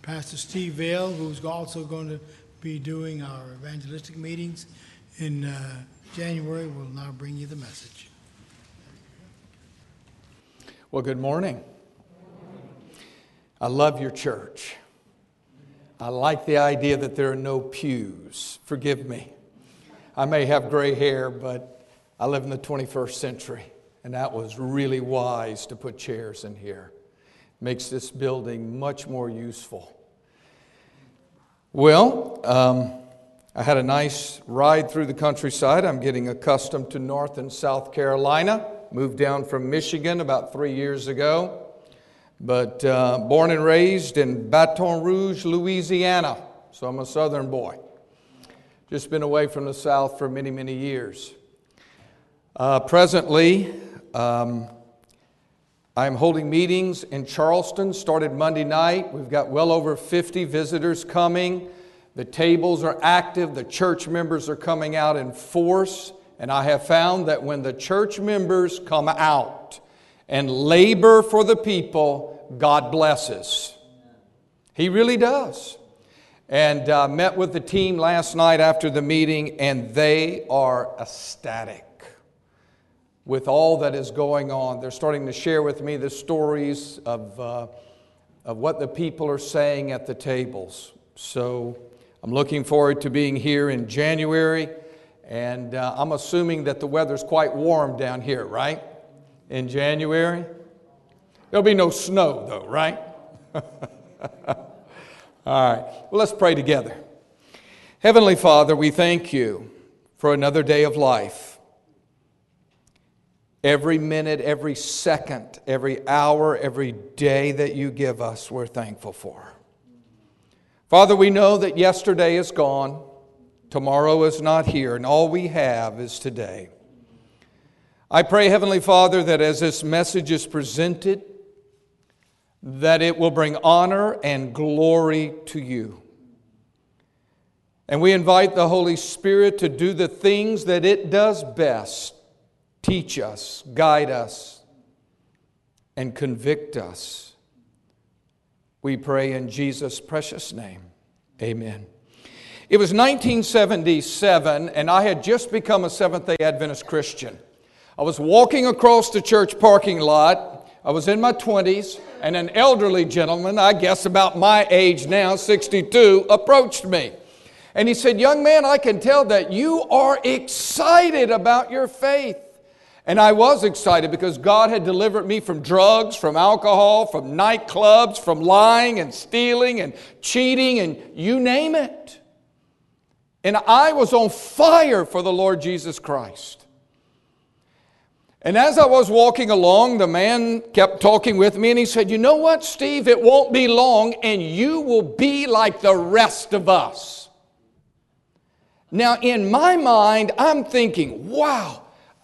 Pastor Steve Vail, who's also going to be doing our evangelistic meetings in January, will now bring you the message. Well, good morning. I love your church. I like the idea that there are no pews. Forgive me. I may have gray hair, but I live in the 21st century, and that was really wise to put chairs in here. Makes this building much more useful. Well, I had a nice ride through the countryside. I'm getting accustomed to North and South Carolina. Moved down from Michigan about 3 years ago. But born and raised in Baton Rouge, Louisiana. So I'm a Southern boy. Just been away from the South for many, many years. Presently, I'm holding meetings in Charleston. Started Monday night. We've got well over 50 visitors coming. The tables are active. The church members are coming out in force. And I have found that when the church members come out and labor for the people, God blesses. He really does. And met with the team last night after the meeting, and they are ecstatic with all that is going on. They're starting to share with me the stories of what the people are saying at the tables. So I'm looking forward to being here in January, and I'm assuming that the weather's quite warm down here, right? In January. There'll be no snow though, right? All right, well, let's pray together. Heavenly Father, we thank you for another day of life. Every minute, every second, every hour, every day that you give us, we're thankful for. Father, we know that yesterday is gone, tomorrow is not here, and all we have is today. I pray, Heavenly Father, that as this message is presented, that it will bring honor and glory to you. And we invite the Holy Spirit to do the things that it does best. Teach us, guide us, and convict us. We pray in Jesus' precious name. Amen. It was 1977, and I had just become a Seventh-day Adventist Christian. I was walking across the church parking lot. I was in my 20s, and an elderly gentleman, I guess about my age now, 62, approached me. And he said, "Young man, I can tell that you are excited about your faith." And I was excited because God had delivered me from drugs, from alcohol, from nightclubs, from lying and stealing and cheating and you name it. And I was on fire for the Lord Jesus Christ. And as I was walking along, the man kept talking with me and he said, "You know what, Steve? It won't be long and you will be like the rest of us." Now, in my mind, I'm thinking, wow,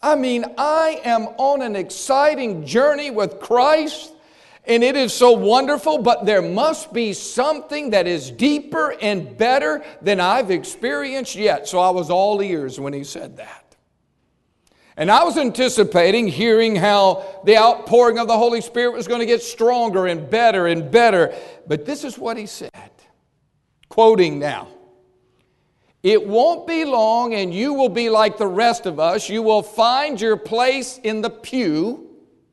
I am on an exciting journey with Christ and it is so wonderful, but there must be something that is deeper and better than I've experienced yet. So I was all ears when he said that. And I was anticipating hearing how the outpouring of the Holy Spirit was going to get stronger and better and better. But this is what he said, quoting now. "It won't be long and you will be like the rest of us. You will find your place in the pew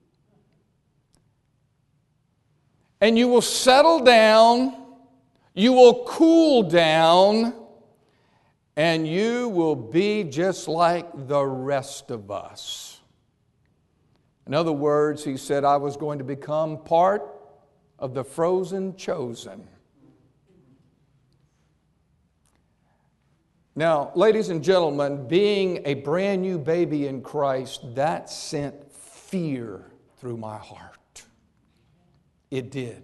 and you will settle down, you will cool down, and you will be just like the rest of us." In other words, he said, I was going to become part of the frozen chosen. Now, ladies and gentlemen, being a brand new baby in Christ, that sent fear through my heart. It did.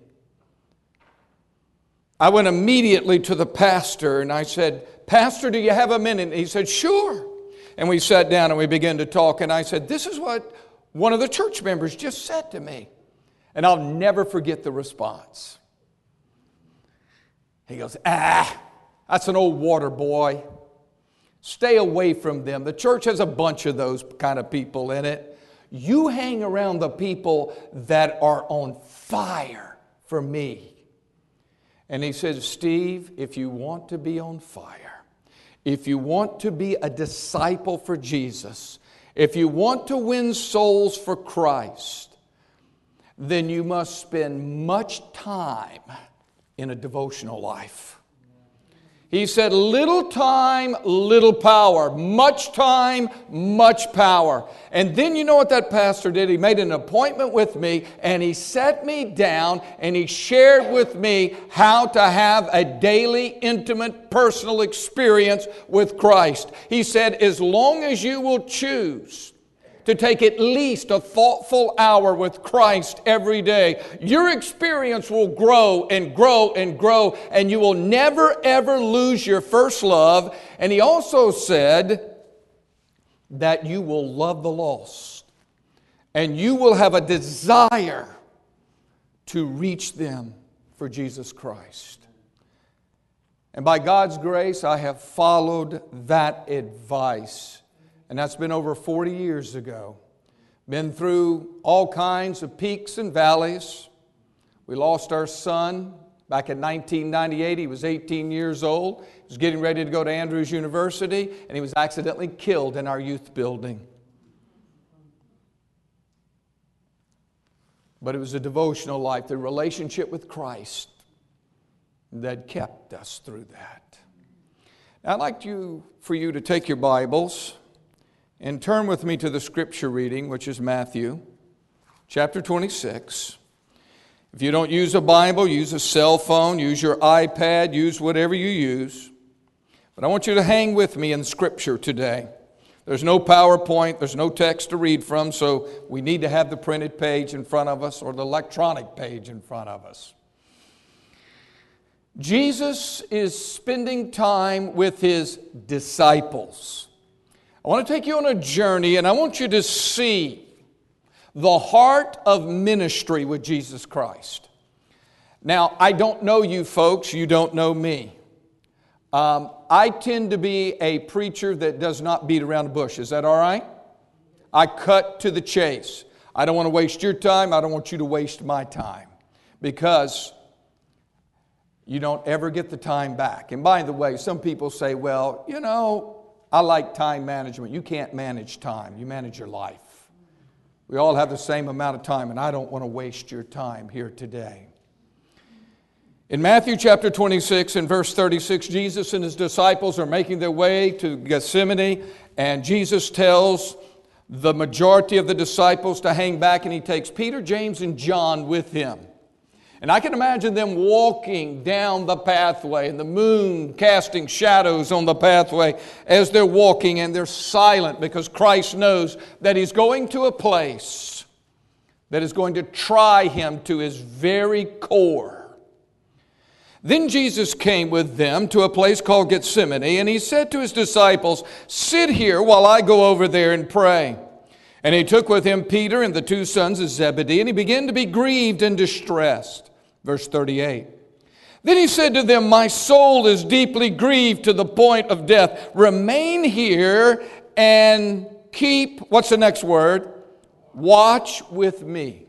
I went immediately to the pastor and I said, "Pastor, do you have a minute?" And he said, "Sure." And we sat down and we began to talk. And I said, "This is what one of the church members just said to me." And I'll never forget the response. He goes, "That's an old water boy. Stay away from them. The church has a bunch of those kind of people in it. You hang around the people that are on fire for me." And he said, Steve, if you want to be on fire, if you want to be a disciple for Jesus, if you want to win souls for Christ, then you must spend much time in a devotional life. He said, little time, little power. Much time, much power. And then you know what that pastor did? He made an appointment with me and he sat me down and he shared with me how to have a daily, intimate, personal experience with Christ. He said, as long as you will choose to take at least a thoughtful hour with Christ every day, your experience will grow and grow and grow, and you will never ever lose your first love. And he also said that you will love the lost, and you will have a desire to reach them for Jesus Christ. And by God's grace, I have followed that advice. And that's been over 40 years ago. Been through all kinds of peaks and valleys. We lost our son back in 1998. He was 18 years old. He was getting ready to go to Andrews University, and he was accidentally killed in our youth building. But it was a devotional life, the relationship with Christ, that kept us through that. Now, I'd like for you to take your Bibles and turn with me to the scripture reading, which is Matthew chapter 26. If you don't use a Bible, use a cell phone, use your iPad, use whatever you use. But I want you to hang with me in scripture today. There's no PowerPoint, there's no text to read from, so we need to have the printed page in front of us or the electronic page in front of us. Jesus is spending time with His disciples. I want to take you on a journey, and I want you to see the heart of ministry with Jesus Christ. Now, I don't know you folks. You don't know me. I tend to be a preacher that does not beat around the bush. Is that all right? I cut to the chase. I don't want to waste your time. I don't want you to waste my time, because you don't ever get the time back. And by the way, some people say, well, you know, I like time management. You can't manage time. You manage your life. We all have the same amount of time, and I don't want to waste your time here today. In Matthew chapter 26 and verse 36, Jesus and His disciples are making their way to Gethsemane, and Jesus tells the majority of the disciples to hang back, and He takes Peter, James, and John with Him. And I can imagine them walking down the pathway and the moon casting shadows on the pathway as they're walking, and they're silent because Christ knows that He's going to a place that is going to try Him to His very core. Then Jesus came with them to a place called Gethsemane, and He said to His disciples, "Sit here while I go over there and pray." And He took with Him Peter and the two sons of Zebedee, and He began to be grieved and distressed. Verse 38. Then He said to them, "My soul is deeply grieved to the point of death. Remain here and keep," what's the next word? "Watch with me."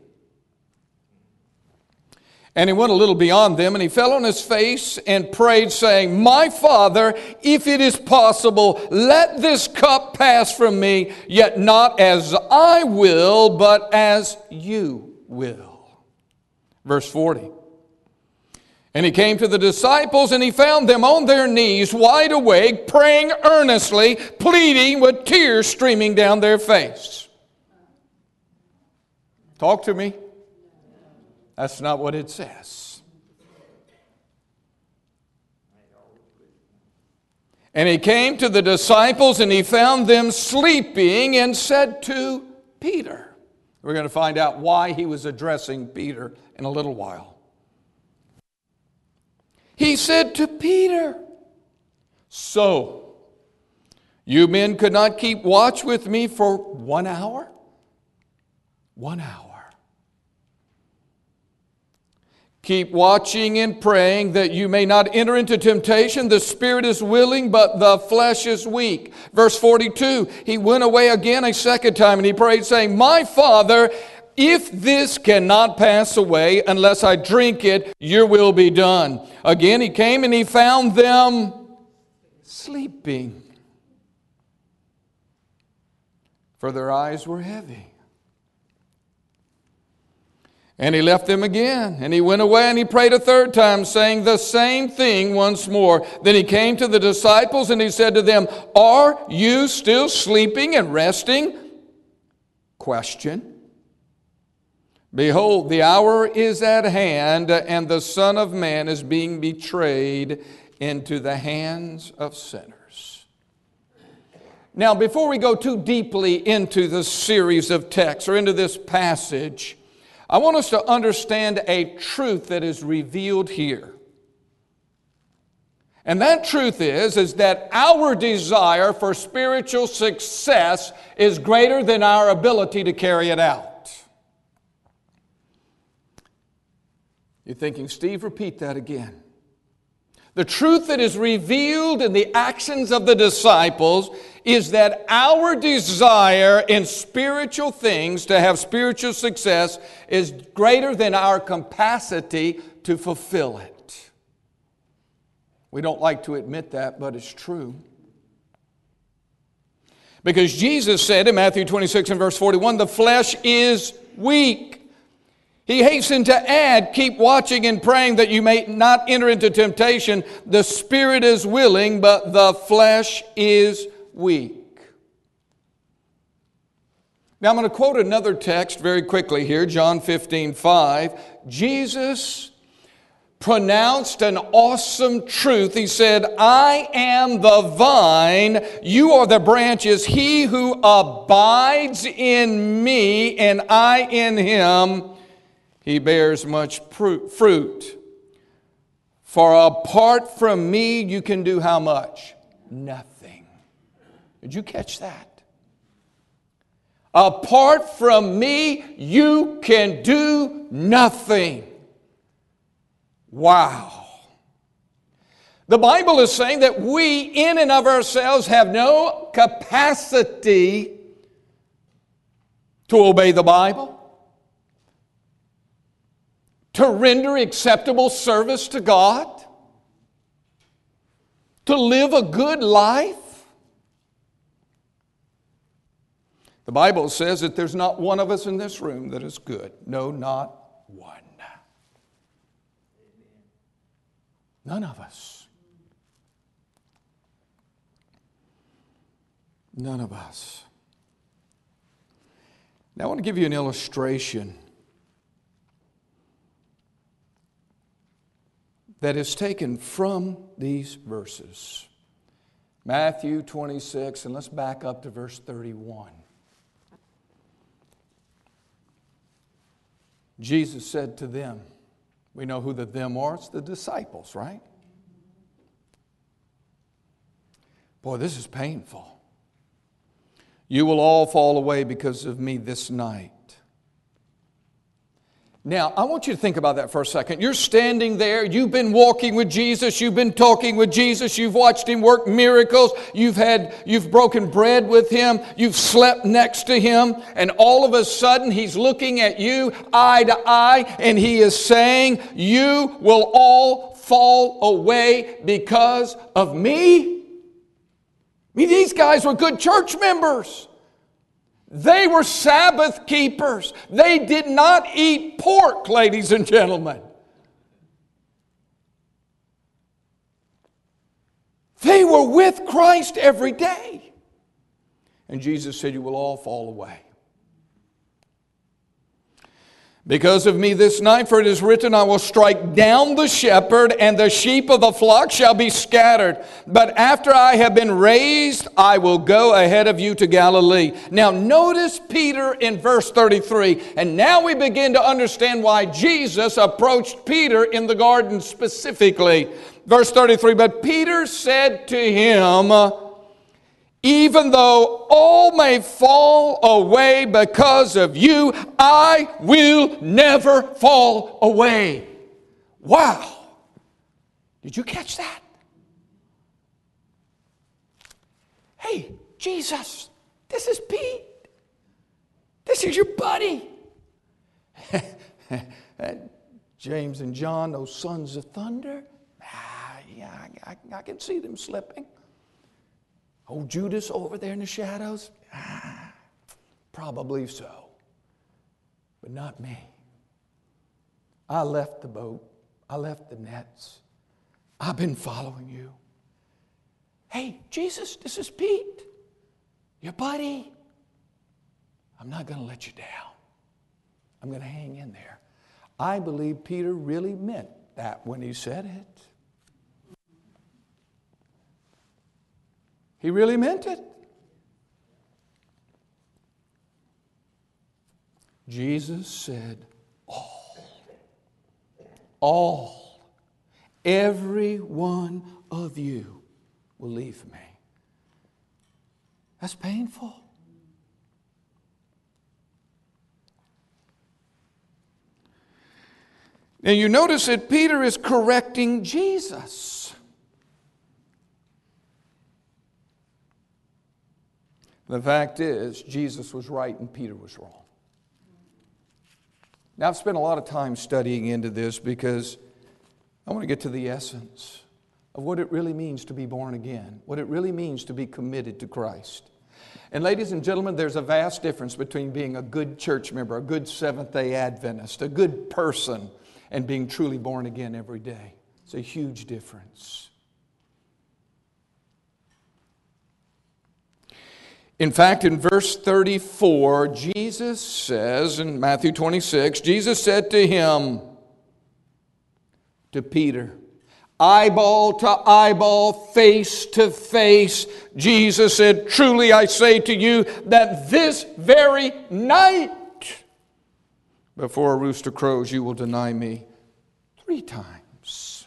And He went a little beyond them, and He fell on His face and prayed, saying, "My Father, if it is possible, let this cup pass from me, yet not as I will, but as You will." Verse 40. And He came to the disciples, and He found them on their knees, wide awake, praying earnestly, pleading with tears streaming down their face. Talk to me. That's not what it says. And He came to the disciples, and He found them sleeping, and said to Peter. We're going to find out why He was addressing Peter in a little while. He said to Peter, "So, you men could not keep watch with me for 1 hour?" 1 hour. "Keep watching and praying that you may not enter into temptation. The spirit is willing, but the flesh is weak." Verse 42, He went away again a second time, and He prayed, saying, "My Father, If this cannot pass away unless I drink it, your will be done. Again he came and he found them sleeping, for their eyes were heavy. And he left them again, and he went away and he prayed a third time, saying the same thing once more. Then he came to the disciples and he said to them, are you still sleeping and resting? Question. Behold, the hour is at hand, and the Son of Man is being betrayed into the hands of sinners. Now, before we go too deeply into this series of texts or into this passage, I want us to understand a truth that is revealed here. And that truth is that our desire for spiritual success is greater than our ability to carry it out. You're thinking, Steve, repeat that again. The truth that is revealed in the actions of the disciples is that our desire in spiritual things to have spiritual success is greater than our capacity to fulfill it. We don't like to admit that, but it's true. Because Jesus said in Matthew 26 and verse 41, the flesh is weak. He hastened to add, keep watching and praying that you may not enter into temptation. The spirit is willing, but the flesh is weak. Now I'm going to quote another text very quickly here, John 15:5. Jesus pronounced an awesome truth. He said, I am the vine, you are the branches. He who abides in me and I in him, he bears much fruit. For apart from me, you can do how much? Nothing. Did you catch that? Apart from me, you can do nothing. Wow. The Bible is saying that we, in and of ourselves, have no capacity to obey the Bible, to render acceptable service to God, to live a good life. The Bible says that there's not one of us in this room that is good. No, not one. None of us. None of us. Now I want to give you an illustration that is taken from these verses. Matthew 26, and let's back up to verse 31. Jesus said to them, we know who the them are, it's the disciples, right? Boy, this is painful. You will all fall away because of me this night. Now, I want you to think about that for a second. You're standing there, you've been walking with Jesus, you've been talking with Jesus, you've watched Him work miracles, you've broken bread with Him, you've slept next to Him, and all of a sudden He's looking at you eye to eye, and He is saying, you will all fall away because of me? I mean, these guys were good church members. They were Sabbath keepers. They did not eat pork, ladies and gentlemen. They were with Christ every day. And Jesus said, you will all fall away because of me this night, for it is written, I will strike down the shepherd, and the sheep of the flock shall be scattered. But after I have been raised, I will go ahead of you to Galilee. Now notice Peter in verse 33. And now we begin to understand why Jesus approached Peter in the garden specifically. Verse 33, but Peter said to him, even though all may fall away because of you, I will never fall away. Wow. Did you catch that? Hey, Jesus, this is Pete. This is your buddy. James and John, those sons of thunder, yeah, I can see them slipping. Oh, Judas over there in the shadows, probably so, but not me. I left the boat. I left the nets. I've been following you. Hey, Jesus, this is Pete, your buddy. I'm not going to let you down. I'm going to hang in there. I believe Peter really meant that when he said it. He really meant it. Jesus said, all, every one of you will leave me. That's painful. Now you notice that Peter is correcting Jesus. The fact is, Jesus was right and Peter was wrong. Now I've spent a lot of time studying into this because I want to get to the essence of what it really means to be born again, what it really means to be committed to Christ. And ladies and gentlemen, there's a vast difference between being a good church member, a good Seventh-day Adventist, a good person, and being truly born again every day. It's a huge difference. In fact, in verse 34, Jesus says, in Matthew 26, Jesus said to him, to Peter, eyeball to eyeball, face to face, Jesus said, truly I say to you that this very night, before a rooster crows, you will deny me 3 times.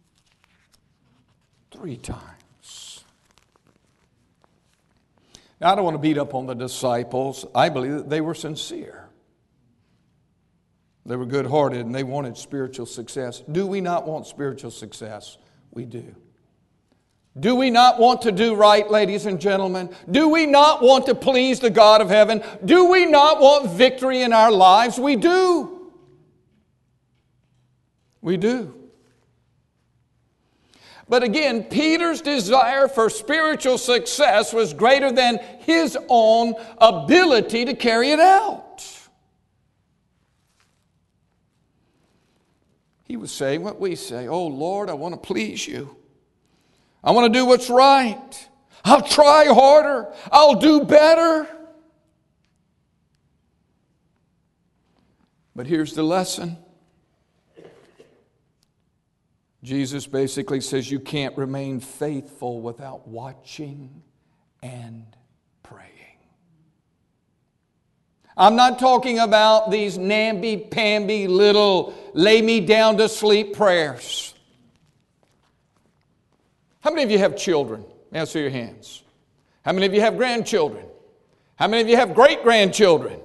3 times. Now, I don't want to beat up on the disciples. I believe that they were sincere. They were good-hearted and they wanted spiritual success. Do we not want spiritual success? We do. Do we not want to do right, ladies and gentlemen? Do we not want to please the God of heaven? Do we not want victory in our lives? We do. We do. But again, Peter's desire for spiritual success was greater than his own ability to carry it out. He was saying what we say, oh Lord, I want to please you. I want to do what's right. I'll try harder. I'll do better. But here's the lesson. Jesus basically says you can't remain faithful without watching and praying. I'm not talking about these namby-pamby little lay me down to sleep prayers. How many of you have children? May I see your hands? How many of you have grandchildren? How many of you have great-grandchildren?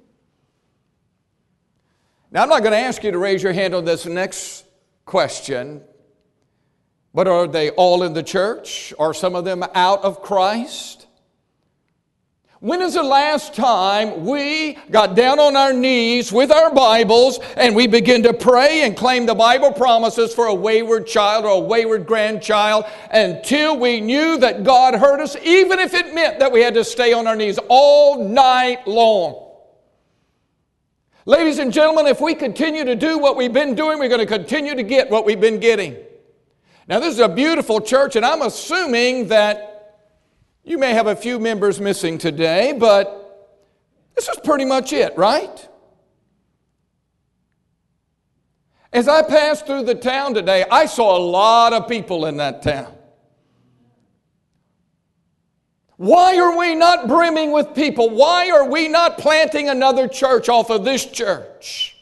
Now, I'm not going to ask you to raise your hand on this next question, but are they all in the church? Are some of them out of Christ? When is the last time we got down on our knees with our Bibles and we began to pray and claim the Bible promises for a wayward child or a wayward grandchild until we knew that God heard us, even if it meant that we had to stay on our knees all night long? Ladies and gentlemen, if we continue to do what we've been doing, we're going to continue to get what we've been getting. Now, this is a beautiful church, and I'm assuming that you may have a few members missing today, but this is pretty much it, right? As I passed through the town today, I saw a lot of people in that town. Why are we not brimming with people? Why are we not planting another church off of this church?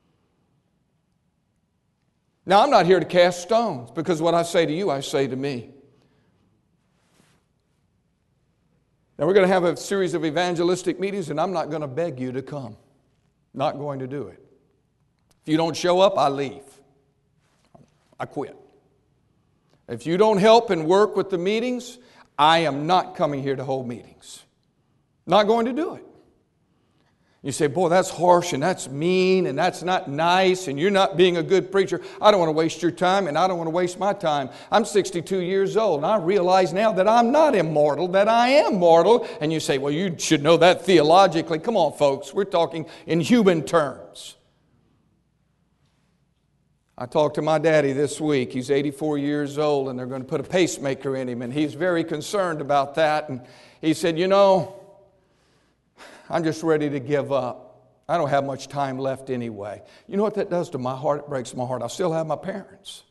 Now, I'm not here to cast stones, because what I say to you, I say to me. Now, we're going to have a series of evangelistic meetings, and I'm not going to beg you to come. Not going to do it. If you don't show up, I leave. I quit. If you don't help and work with the meetings, I am not coming here to hold meetings. Not going to do it. You say, boy, that's harsh and that's mean and that's not nice and you're not being a good preacher. I don't want to waste your time and I don't want to waste my time. I'm 62 years old and I realize now that I'm not immortal, that I am mortal. And you say, well, you should know that theologically. Come on, folks. We're talking in human terms. I talked to my daddy this week. He's 84 years old and they're going to put a pacemaker in him. And he's very concerned about that. And he said, you know, I'm just ready to give up. I don't have much time left anyway. You know what that does to my heart? It breaks my heart. I still have my parents.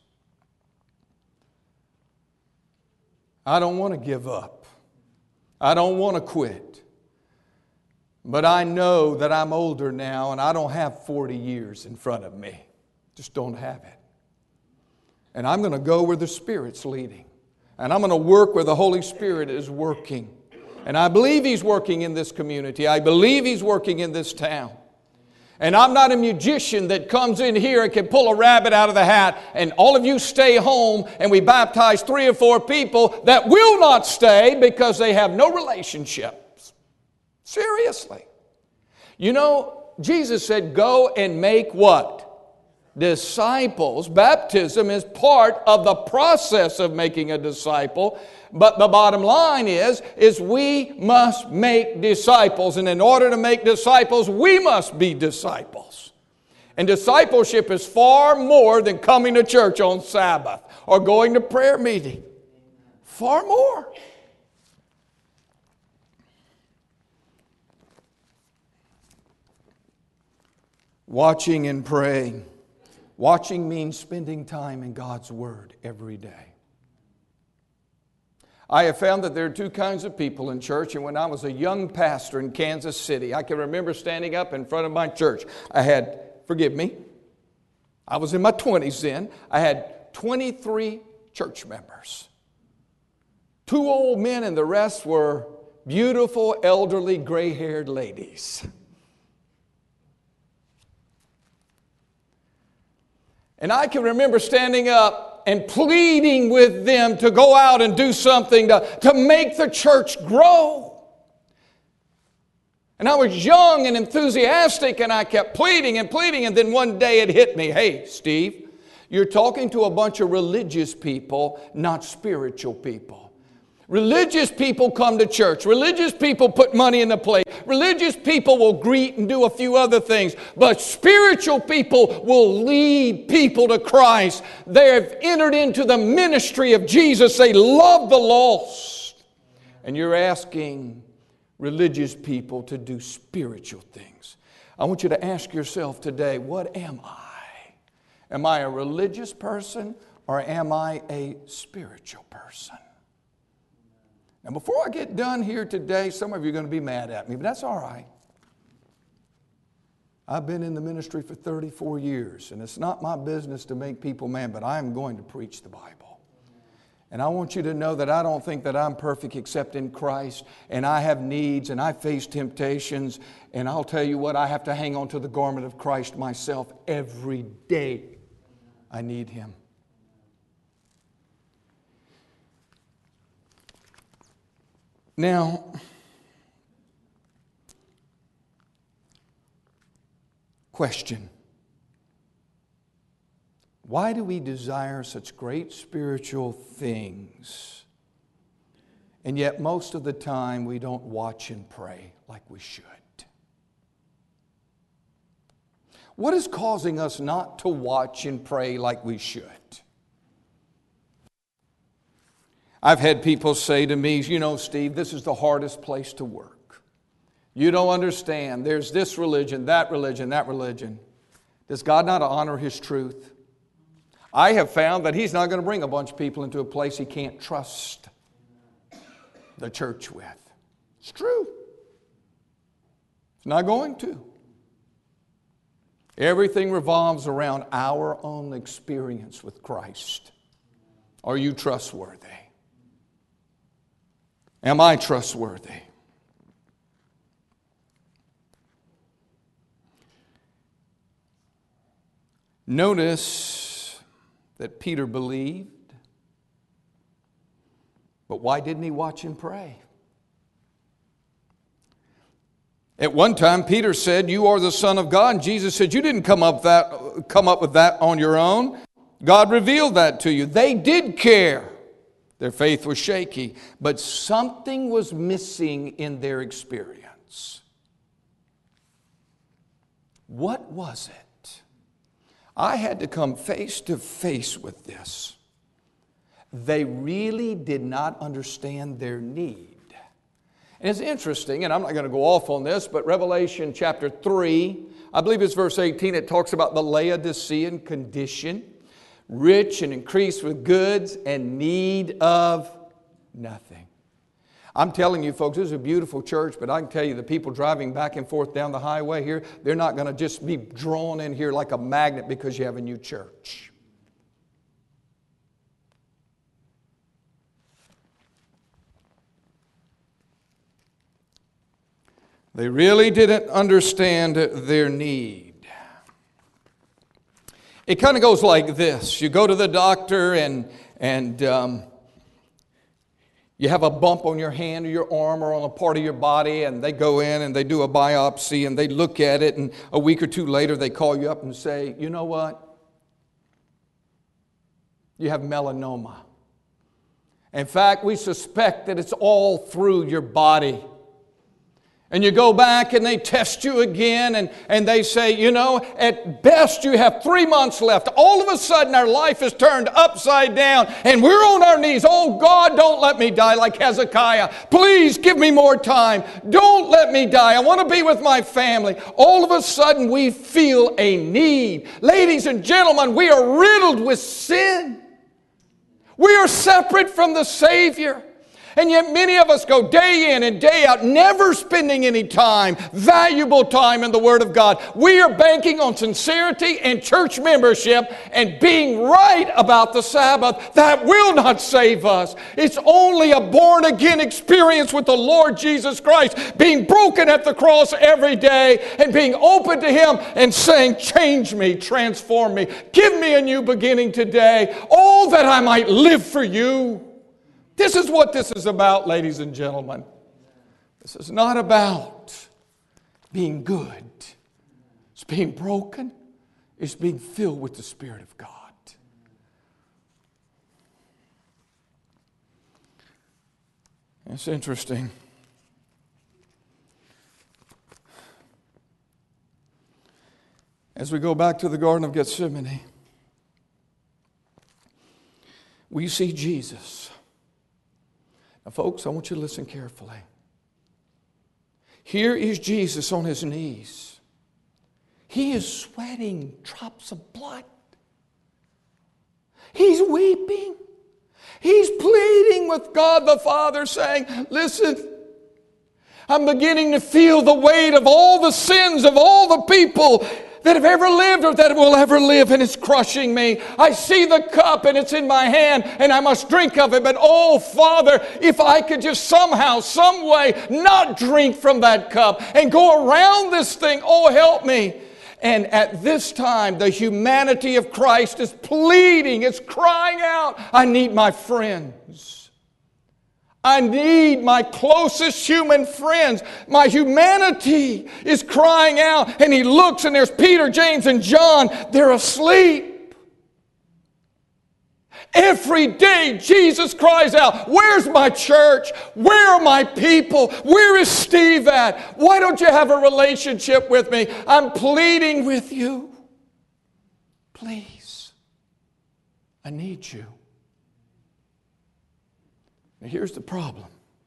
I don't want to give up. I don't want to quit. But I know that I'm older now and I don't have 40 years in front of me. Just don't have it. And I'm going to go where the Spirit's leading. And I'm going to work where the Holy Spirit is working. And I believe He's working in this community. I believe He's working in this town. And I'm not a magician that comes in here and can pull a rabbit out of the hat and all of you stay home and we baptize 3 or 4 people that will not stay because they have no relationships. Seriously. You know, Jesus said, go and make what? Disciples. Baptism is part of the process of making a disciple. But the bottom line is we must make disciples. And in order to make disciples, we must be disciples. And discipleship is far more than coming to church on Sabbath or going to prayer meeting. Far more. Watching and praying. Watching means spending time in God's Word every day. I have found that there are 2 kinds of people in church, and when I was a young pastor in Kansas City, I can remember standing up in front of my church. I had, forgive me, I was in my 20s then. I had 23 church members. 2 old men and the rest were beautiful, elderly, gray-haired ladies. And I can remember standing up and pleading with them to go out and do something to make the church grow. And I was young and enthusiastic and I kept pleading and pleading, and then one day it hit me, hey, Steve, you're talking to a bunch of religious people, not spiritual people. Religious people come to church. Religious people put money in the plate. Religious people will greet and do a few other things. But spiritual people will lead people to Christ. They have entered into the ministry of Jesus. They love the lost. And you're asking religious people to do spiritual things. I want you to ask yourself today, what am I? Am I a religious person or am I a spiritual person? Now, before I get done here today, some of you are going to be mad at me, but that's all right. I've been in the ministry for 34 years, and it's not my business to make people mad, but I am going to preach the Bible. And I want you to know that I don't think that I'm perfect except in Christ, and I have needs, and I face temptations, and I'll tell you what, I have to hang on to the garment of Christ myself every day. I need Him. Now, question. Why do we desire such great spiritual things, and yet most of the time we don't watch and pray like we should? What is causing us not to watch and pray like we should? I've had people say to me, you know, Steve, this is the hardest place to work. You don't understand. There's this religion, that religion, that religion. Does God not honor His truth? I have found that He's not going to bring a bunch of people into a place He can't trust the church with. It's true. It's not going to. Everything revolves around our own experience with Christ. Are you trustworthy? Am I trustworthy? Notice that Peter believed, but why didn't he watch and pray? At one time, Peter said, "You are the Son of God." And Jesus said, "You didn't come up with that on your own. God revealed that to you." They did care. Their faith was shaky, but something was missing in their experience. What was it? I had to come face to face with this. They really did not understand their need. And it's interesting, and I'm not going to go off on this, but Revelation chapter 3, I believe it's verse 18, it talks about the Laodicean condition, rich and increased with goods and need of nothing. I'm telling you folks, this is a beautiful church, but I can tell you the people driving back and forth down the highway here, they're not going to just be drawn in here like a magnet because you have a new church. They really didn't understand their need. It kind of goes like this. You go to the doctor and you have a bump on your hand or your arm or on a part of your body, and they go in and they do a biopsy and they look at it, and a week or two later they call you up and say, "You know what? You have melanoma. In fact, we suspect that it's all through your body." And you go back and they test you again and they say, "You know, at best you have 3 months left." All of a sudden our life is turned upside down and we're on our knees. "Oh God, don't let me die like Hezekiah. Please give me more time. Don't let me die. I want to be with my family." All of a sudden we feel a need. Ladies and gentlemen, we are riddled with sin. We are separate from the Savior. And yet many of us go day in and day out, never spending any time, valuable time in the Word of God. We are banking on sincerity and church membership and being right about the Sabbath. That will not save us. It's only a born-again experience with the Lord Jesus Christ, being broken at the cross every day and being open to Him and saying, "Change me, transform me, give me a new beginning today, oh, that I might live for you." This is what this is about, ladies and gentlemen. This is not about being good. It's being broken. It's being filled with the Spirit of God. It's interesting. As we go back to the Garden of Gethsemane, we see Jesus. Now, folks, I want you to listen carefully. Here is Jesus on His knees. He is sweating drops of blood. He's weeping. He's pleading with God the Father, saying, "Listen, I'm beginning to feel the weight of all the sins of all the people that have ever lived or that will ever live, and it's crushing me. I see the cup and it's in my hand and I must drink of it. But oh, Father, if I could just somehow, some way not drink from that cup and go around this thing, oh, help me." And at this time, the humanity of Christ is pleading, it's crying out, "I need my friends. I need my closest human friends." My humanity is crying out. And He looks and there's Peter, James, and John. They're asleep. Every day Jesus cries out, "Where's my church? Where are my people? Where is Steve at? Why don't you have a relationship with me? I'm pleading with you. Please, I need you." Now here's the problem.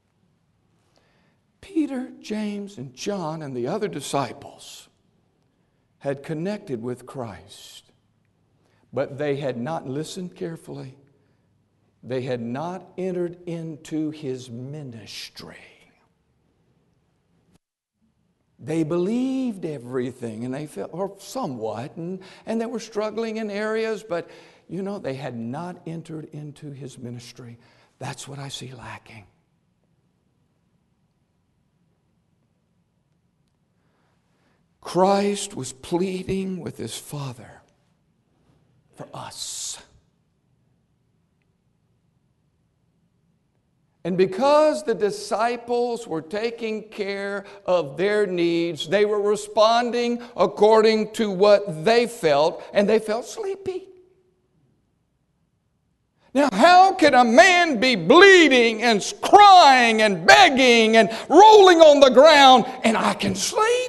Peter, James, and John and the other disciples had connected with Christ, but they had not listened carefully. They had not entered into His ministry. They believed everything, and they felt, or somewhat, and they were struggling in areas, but you know, they had not entered into His ministry. That's what I see lacking. Christ was pleading with His Father for us. And because the disciples were taking care of their needs, they were responding according to what they felt, and they felt sleepy. Now, how can a man be bleeding and crying and begging and rolling on the ground and I can sleep?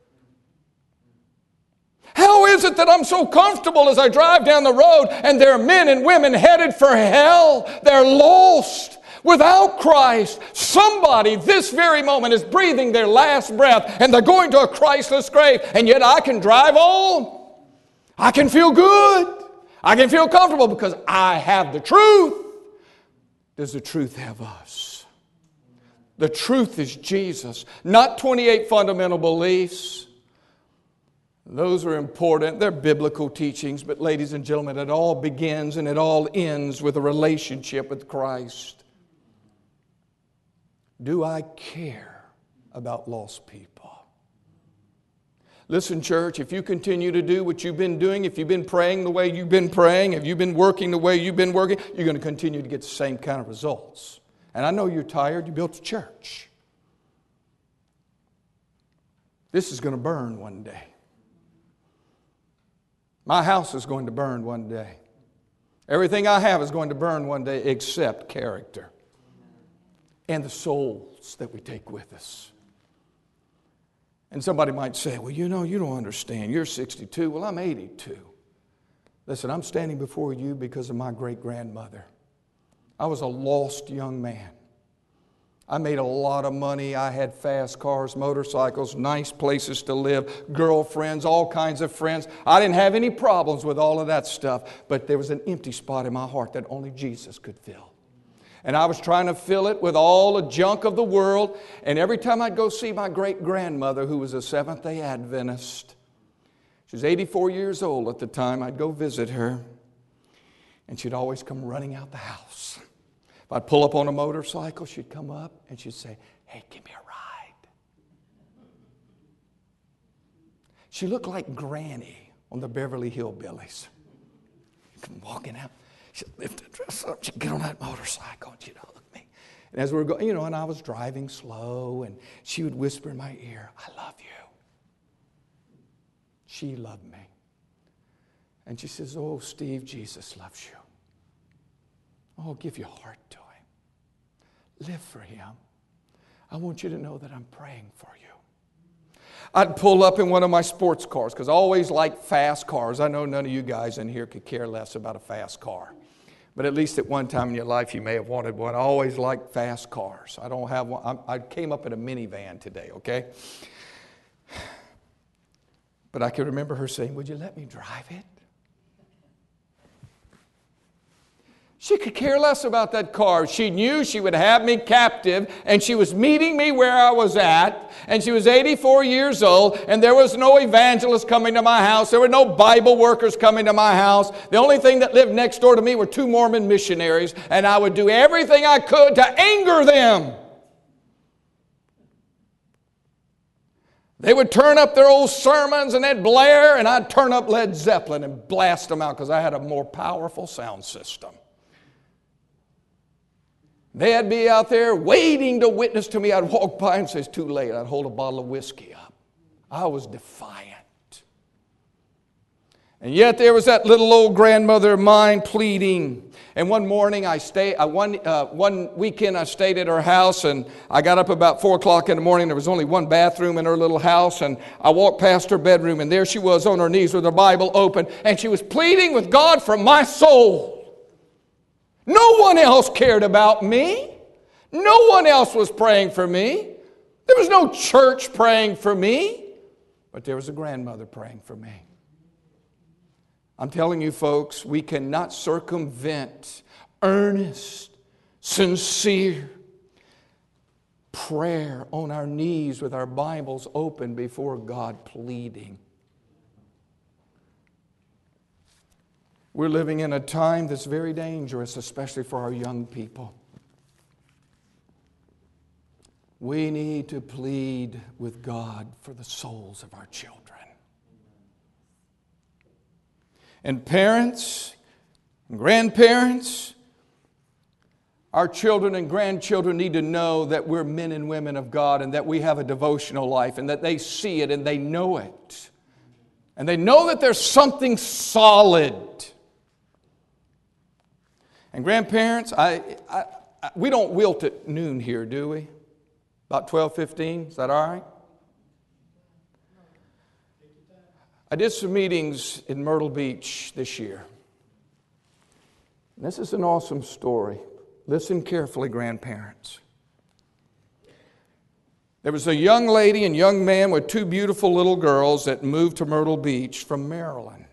How is it that I'm so comfortable as I drive down the road and there are men and women headed for hell? They're lost. Without Christ, somebody this very moment is breathing their last breath and they're going to a Christless grave, and yet I can drive on. I can feel good. I can feel comfortable because I have the truth. Does the truth have us? The truth is Jesus, not 28 fundamental beliefs. Those are important. They're biblical teachings, but ladies and gentlemen, it all begins and it all ends with a relationship with Christ. Do I care about lost people? Listen, church, if you continue to do what you've been doing, if you've been praying the way you've been praying, if you've been working the way you've been working, you're going to continue to get the same kind of results. And I know you're tired. You built a church. This is going to burn one day. My house is going to burn one day. Everything I have is going to burn one day except character and the souls that we take with us. And somebody might say, well, you know, you don't understand. You're 62. Well, I'm 82. Listen, I'm standing before you because of my great-grandmother. I was a lost young man. I made a lot of money. I had fast cars, motorcycles, nice places to live, girlfriends, all kinds of friends. I didn't have any problems with all of that stuff, but there was an empty spot in my heart that only Jesus could fill. And I was trying to fill it with all the junk of the world. And every time I'd go see my great-grandmother, who was a Seventh-day Adventist, she was 84 years old at the time, I'd go visit her. And she'd always come running out the house. If I'd pull up on a motorcycle, she'd come up and she'd say, hey, give me a ride. She looked like Granny on the Beverly Hillbillies. Come walking out. She'd lift the dress up, she'd get on that motorcycle, and she'd hug me. And as we were going, and I was driving slow, and she would whisper in my ear, I love you. She loved me. And she says, oh, Steve, Jesus loves you. Oh, give your heart to Him. Live for Him. I want you to know that I'm praying for you. I'd pull up in one of my sports cars because I always liked fast cars. I know none of you guys in here could care less about a fast car. But at least at one time in your life you may have wanted one. I always liked fast cars. I don't have one. I came up in a minivan today, okay? But I can remember her saying, would you let me drive it? She could care less about that car. She knew she would have me captive, and she was meeting me where I was at, and she was 84 years old, and there was no evangelist coming to my house. There were no Bible workers coming to my house. The only thing that lived next door to me were 2 Mormon missionaries, and I would do everything I could to anger them. They would turn up their old sermons, and they'd blare, and I'd turn up Led Zeppelin and blast them out because I had a more powerful sound system. They'd be out there waiting to witness to me. I'd walk by and say, it's too late. I'd hold a bottle of whiskey up. I was defiant. And yet there was that little old grandmother of mine pleading. And one morning one weekend I stayed at her house, and I got up about 4 o'clock in the morning. There was only one bathroom in her little house, and I walked past her bedroom, and there she was on her knees with her Bible open, and she was pleading with God for my soul. No one else cared about me. No one else was praying for me. There was no church praying for me. But there was a grandmother praying for me. I'm telling you, folks, we cannot circumvent earnest, sincere prayer on our knees with our Bibles open before God, pleading. We're living in a time that's very dangerous, especially for our young people. We need to plead with God for the souls of our children. And parents, and grandparents, Our children and grandchildren need to know that we're men and women of God and that we have a devotional life and that they see it and they know it. And they know that there's something solid. And grandparents, we don't wilt at noon here, do we? About 12:15, is that all right? I did some meetings in Myrtle Beach this year. This is an awesome story. Listen carefully, grandparents. There was a young lady and young man with two beautiful little girls that moved to Myrtle Beach from Maryland.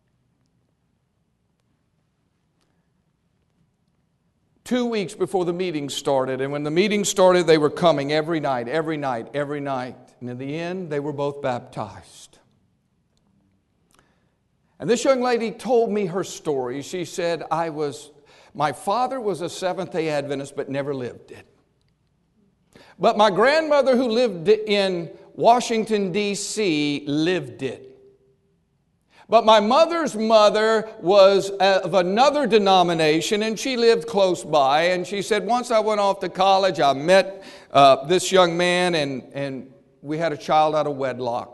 Two weeks before the meeting started, and when the meeting started, they were coming every night. And in the end, they were both baptized. And this young lady told me her story. She said, my father was a Seventh-day Adventist but never lived it. But my grandmother who lived in Washington, D.C. lived it. But my mother's mother was of another denomination and she lived close by. And she said, once I went off to college, I met this young man and we had a child out of wedlock.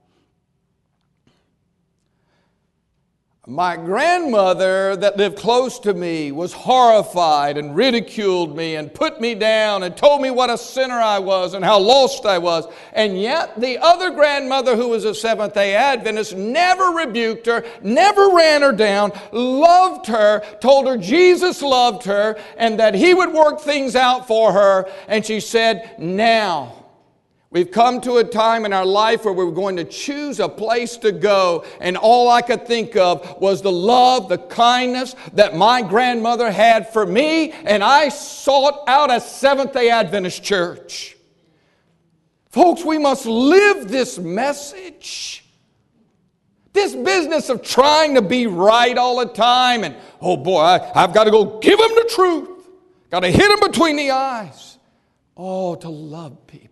My grandmother that lived close to me was horrified and ridiculed me and put me down and told me what a sinner I was and how lost I was. And yet the other grandmother who was a Seventh-day Adventist never rebuked her, never ran her down, loved her, told her Jesus loved her and that He would work things out for her. And she said, now we've come to a time in our life where we're going to choose a place to go. And all I could think of was the love, the kindness that my grandmother had for me. And I sought out a Seventh-day Adventist church. Folks, we must live this message. This business of trying to be right all the time. And, oh boy, I've got to go give them the truth. Got to hit them between the eyes. Oh, to love people.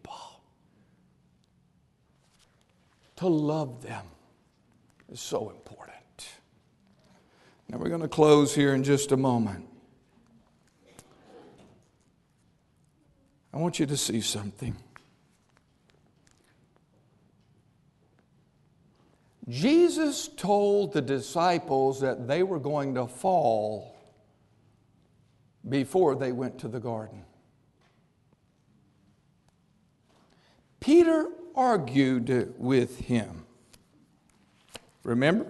To love them is so important. Now we're going to close here in just a moment. I want you to see something. Jesus told the disciples that they were going to fall before they went to the garden. Peter argued with him. Remember?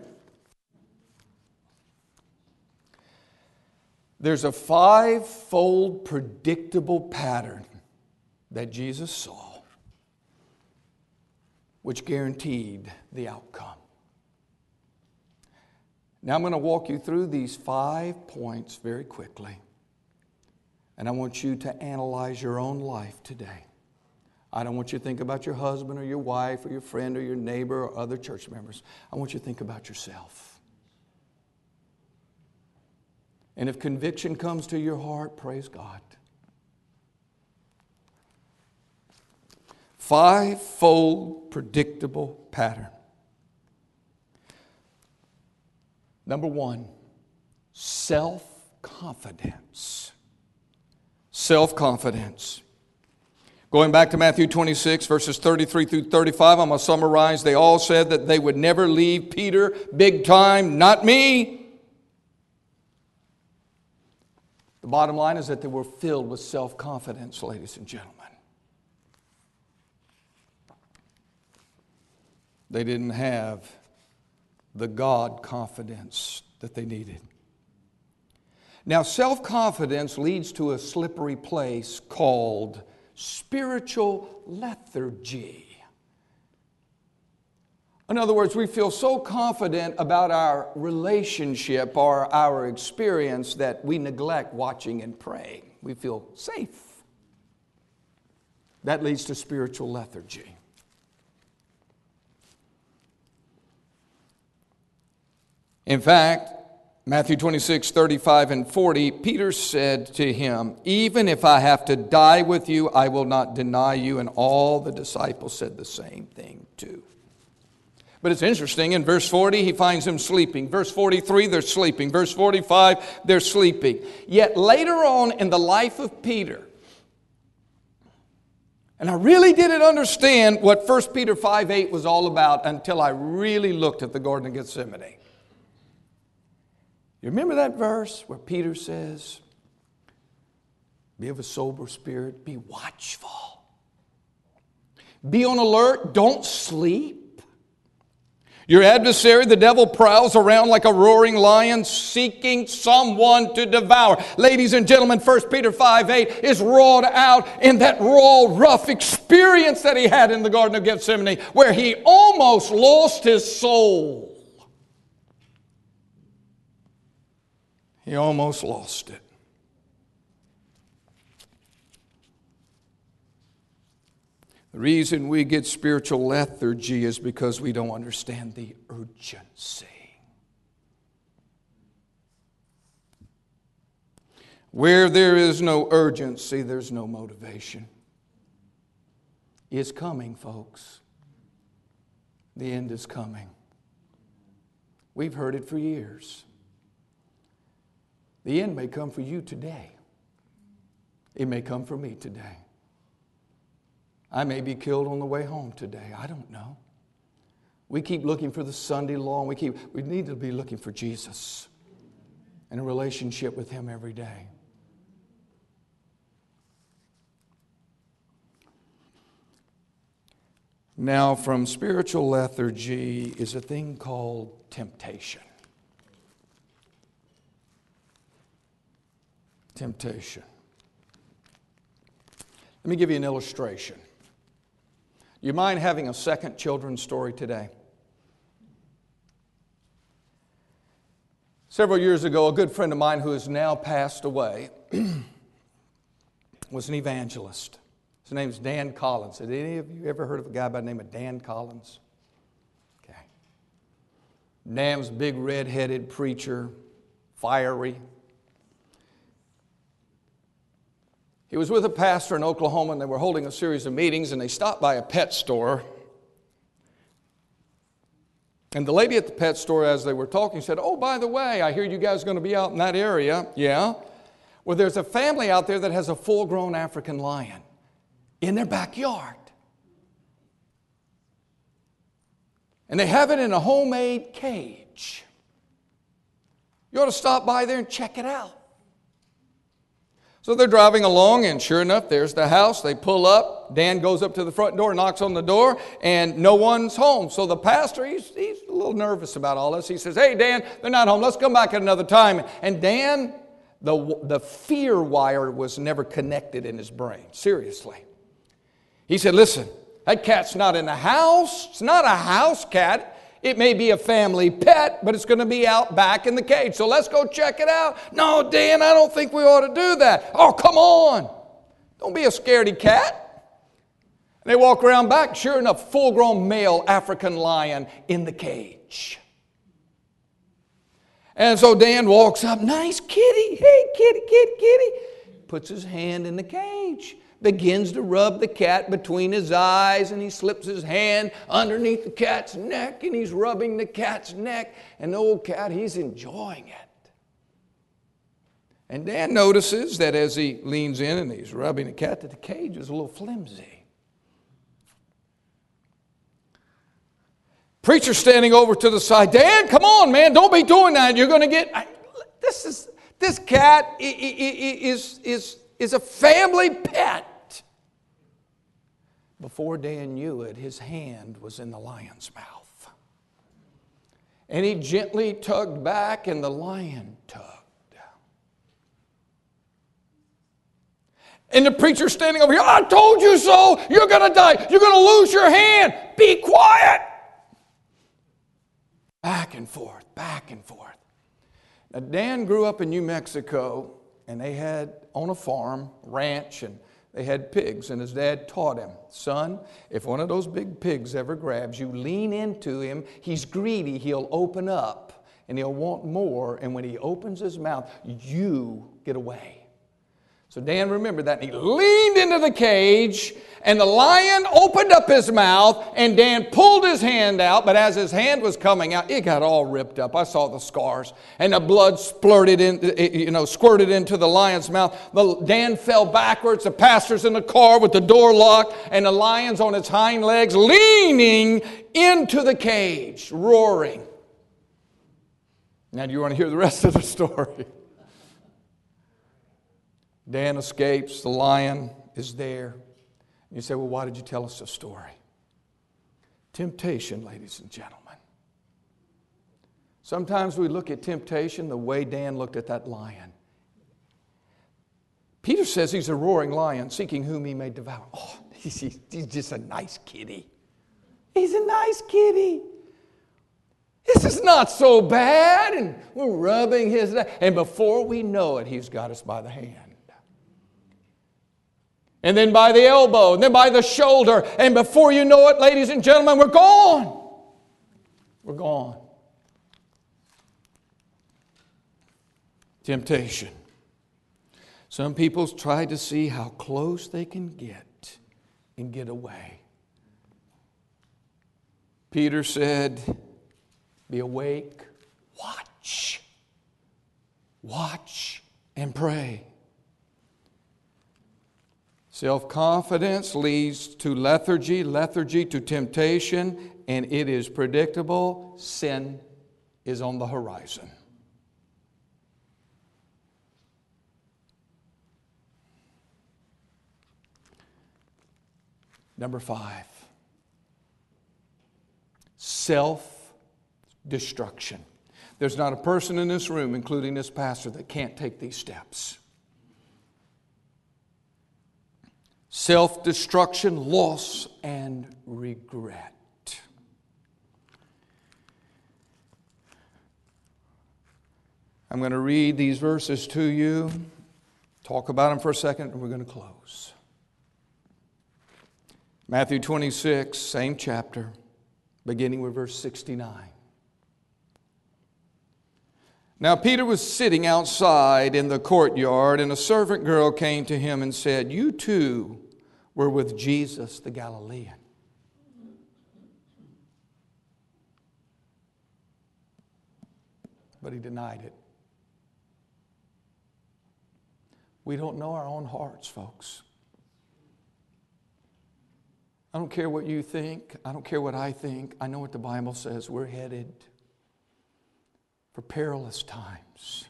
There's a five-fold predictable pattern that Jesus saw, which guaranteed the outcome. Now I'm going to walk you through these 5 points very quickly. And I want you to analyze your own life today. I don't want you to think about your husband or your wife or your friend or your neighbor or other church members. I want you to think about yourself. And if conviction comes to your heart, praise God. 5-fold predictable pattern. Number 1, self-confidence. Self-confidence. Going back to Matthew 26, verses 33 through 35, I'm going to summarize. They all said that they would never leave Peter big time. Not me. The bottom line is that they were filled with self-confidence, ladies and gentlemen. They didn't have the God confidence that they needed. Now, self-confidence leads to a slippery place called spiritual lethargy. In other words, we feel so confident about our relationship or our experience that we neglect watching and praying. We feel safe. That leads to spiritual lethargy. In fact, Matthew 26, 35 and 40, Peter said to him, even if I have to die with you, I will not deny you. And all the disciples said the same thing too. But it's interesting, in verse 40, he finds them sleeping. Verse 43, they're sleeping. Verse 45, they're sleeping. Yet later on in the life of Peter, and I really didn't understand what 1 Peter 5:8 was all about until I really looked at the Garden of Gethsemane. You remember that verse where Peter says, be of a sober spirit, be watchful, be on alert, don't sleep. Your adversary, the devil, prowls around like a roaring lion seeking someone to devour. Ladies and gentlemen, 1 Peter 5:8 is wrought out in that raw, rough experience that he had in the Garden of Gethsemane, where he almost lost his soul. He almost lost it. The reason we get spiritual lethargy is because we don't understand the urgency. Where there is no urgency, there's no motivation. It's coming, folks. The end is coming. We've heard it for years. The end may come for you today. It may come for me today. I may be killed on the way home today. I don't know. We keep looking for the Sunday law. We need to be looking for Jesus and a relationship with Him every day. Now, from spiritual lethargy is a thing called temptation. Temptation. Let me give you an illustration. You mind having a second children's story today? Several years ago, a good friend of mine who has now passed away was an evangelist. His name is Dan Collins. Have any of you ever heard of a guy by the name of Dan Collins? Okay. Dan's a big red-headed preacher, fiery. He was with a pastor in Oklahoma, and they were holding a series of meetings, and they stopped by a pet store. And the lady at the pet store, as they were talking, said, "Oh, by the way, I hear you guys are going to be out in that area." "Yeah." "Well, there's a family out there that has a full-grown African lion in their backyard. And they have it in a homemade cage. You ought to stop by there and check it out." So they're driving along, and sure enough, there's the house. They pull up. Dan goes up to the front door, knocks on the door, and no one's home. So the pastor, he's a little nervous about all this. He says, "Hey, Dan, they're not home. Let's come back at another time." And Dan, the fear wire was never connected in his brain. Seriously. He said, "Listen, that cat's not in the house. It's not a house cat. It may be a family pet, but it's going to be out back in the cage. So let's go check it out." "No, Dan, I don't think we ought to do that." "Oh, come on. Don't be a scaredy cat." And they walk around back. Sure enough, full-grown male African lion in the cage. And so Dan walks up. "Nice kitty. Hey, kitty, kitty, kitty." Puts his hand in the cage. Begins to rub the cat between his eyes, and he slips his hand underneath the cat's neck, and he's rubbing the cat's neck, and the old cat, he's enjoying it. And Dan notices that as he leans in and he's rubbing the cat, that the cage is a little flimsy. Preacher standing over to the side. "Dan, come on, man, don't be doing that. You're going to get..." This cat is a family pet. Before Dan knew it, his hand was in the lion's mouth. And he gently tugged back, and the lion tugged. And the preacher standing over here, "I told you so. You're going to die. You're going to lose your hand. Be quiet." Back and forth, back and forth. Now, Dan grew up in New Mexico, and they had on a farm, ranch, and they had pigs, and his dad taught him, "Son, if one of those big pigs ever grabs you, lean into him. He's greedy. He'll open up, and he'll want more, and when he opens his mouth, you get away." So Dan remembered that, and he leaned into the cage, and the lion opened up his mouth, and Dan pulled his hand out, but as his hand was coming out, it got all ripped up. I saw the scars, and the blood squirted into the lion's mouth. Dan fell backwards. The pastor's in the car with the door locked, and the lion's on its hind legs, leaning into the cage, roaring. Now, do you want to hear the rest of the story? Dan escapes. The lion is there. You say, well, why did you tell us the story? Temptation, ladies and gentlemen. Sometimes we look at temptation the way Dan looked at that lion. Peter says he's a roaring lion, seeking whom he may devour. Oh, he's just a nice kitty. He's a nice kitty. This is not so bad. And we're rubbing his neck. And before we know it, he's got us by the hand. And then by the elbow, and then by the shoulder. And before you know it, ladies and gentlemen, we're gone. We're gone. Temptation. Some people try to see how close they can get and get away. Peter said, be awake, watch. Watch and pray. Self-confidence leads to lethargy, lethargy to temptation, and it is predictable. Sin is on the horizon. Number 5, self-destruction. There's not a person in this room, including this pastor, that can't take these steps. Self-destruction, loss, and regret. I'm going to read these verses to you, talk about them for a second, and we're going to close. Matthew 26, same chapter, beginning with verse 69. Now Peter was sitting outside in the courtyard, and a servant girl came to him and said, "You too were with Jesus the Galilean." But he denied it. We don't know our own hearts, folks. I don't care what you think. I don't care what I think. I know what the Bible says. We're headed for perilous times.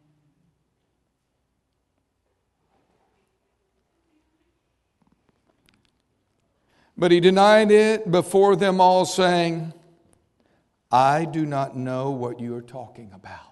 But he denied it before them all, saying, "I do not know what you are talking about."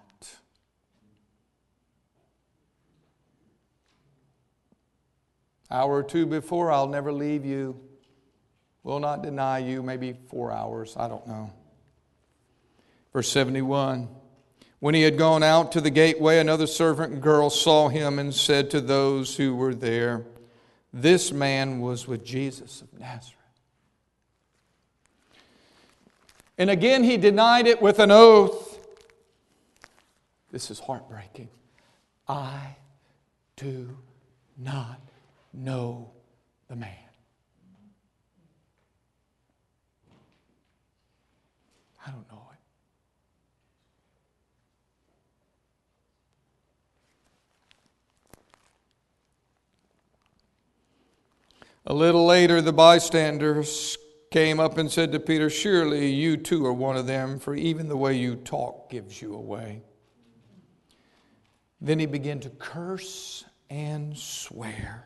Hour or two before, "I'll never leave you, will not deny you," maybe 4 hours, I don't know. Verse 71, when he had gone out to the gateway, another servant girl saw him and said to those who were there, "This man was with Jesus of Nazareth." And again he denied it with an oath. This is heartbreaking. "I do not know the man." I don't know it. A little later, the bystanders came up and said to Peter, "Surely you too are one of them, for even the way you talk gives you away." Then he began to curse and swear.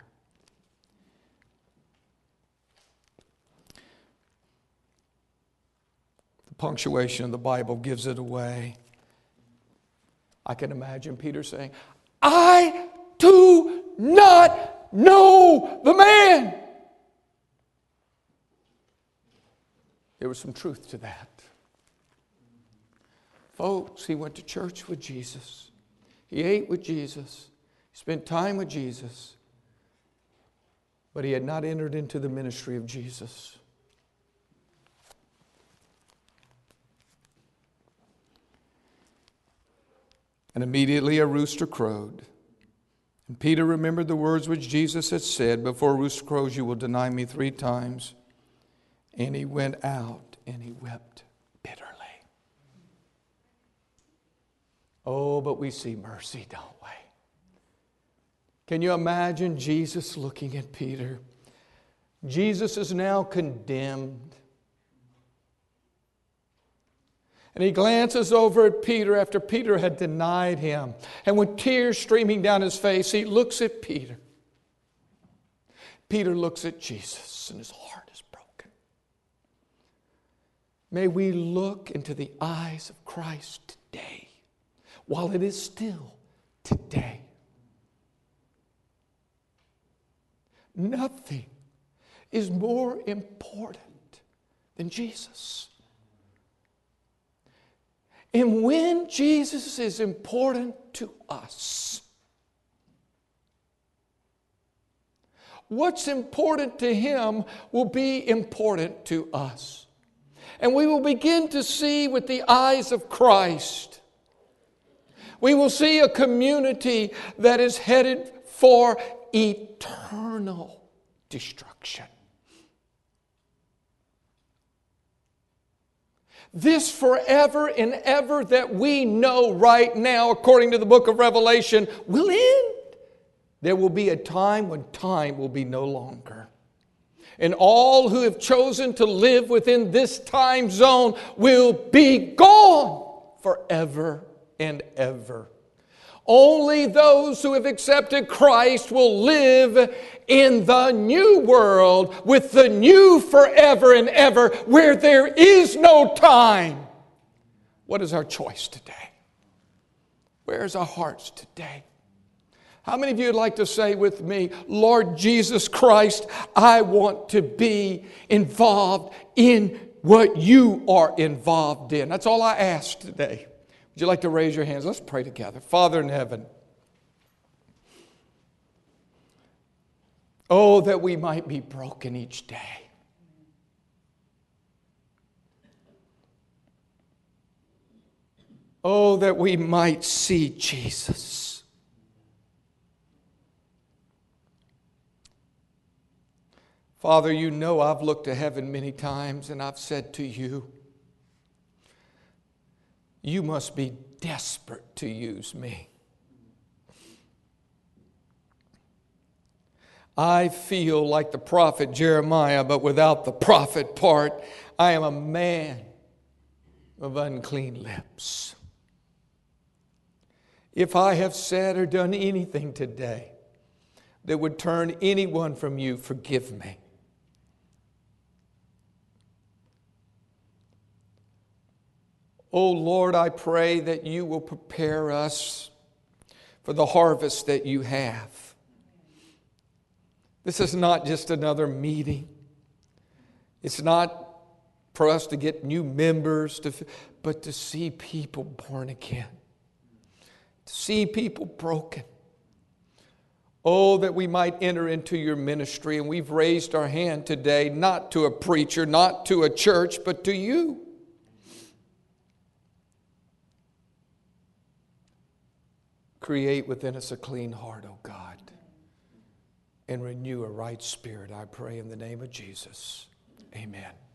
The punctuation of the Bible gives it away. I can imagine Peter saying, "I do not know the man." There was some truth to that. Folks, he went to church with Jesus. He ate with Jesus. He spent time with Jesus. But he had not entered into the ministry of Jesus. And immediately a rooster crowed. And Peter remembered the words which Jesus had said, before rooster crows you will deny me 3 times. And he went out and he wept bitterly. Oh, but we see mercy, don't we? Can you imagine Jesus looking at Peter? Jesus is now condemned. And he glances over at Peter after Peter had denied him. And with tears streaming down his face, he looks at Peter. Peter looks at Jesus and his heart is broken. May we look into the eyes of Christ today, while it is still today. Nothing is more important than Jesus. And when Jesus is important to us, what's important to Him will be important to us. And we will begin to see with the eyes of Christ. We will see a community that is headed for eternal destruction. This forever and ever that we know right now, according to the book of Revelation, will end. There will be a time when time will be no longer. And all who have chosen to live within this time zone will be gone forever and ever. Only those who have accepted Christ will live in the new world with the new forever and ever, where there is no time. What is our choice today? Where is our hearts today? How many of you would like to say with me, Lord Jesus Christ, I want to be involved in what you are involved in? That's all I ask today. Would you like to raise your hands? Let's pray together. Father in heaven, oh, that we might be broken each day. Oh, that we might see Jesus. Father, you know I've looked to heaven many times and I've said to you, you must be desperate to use me. I feel like the prophet Jeremiah, but without the prophet part. I am a man of unclean lips. If I have said or done anything today that would turn anyone from you, forgive me. Oh Lord, I pray that you will prepare us for the harvest that you have. This is not just another meeting. It's not for us to get new members, but to see people born again. To see people broken. Oh, that we might enter into your ministry. And we've raised our hand today, not to a preacher, not to a church, but to you. Create within us a clean heart, O God, and renew a right spirit, I pray in the name of Jesus. Amen.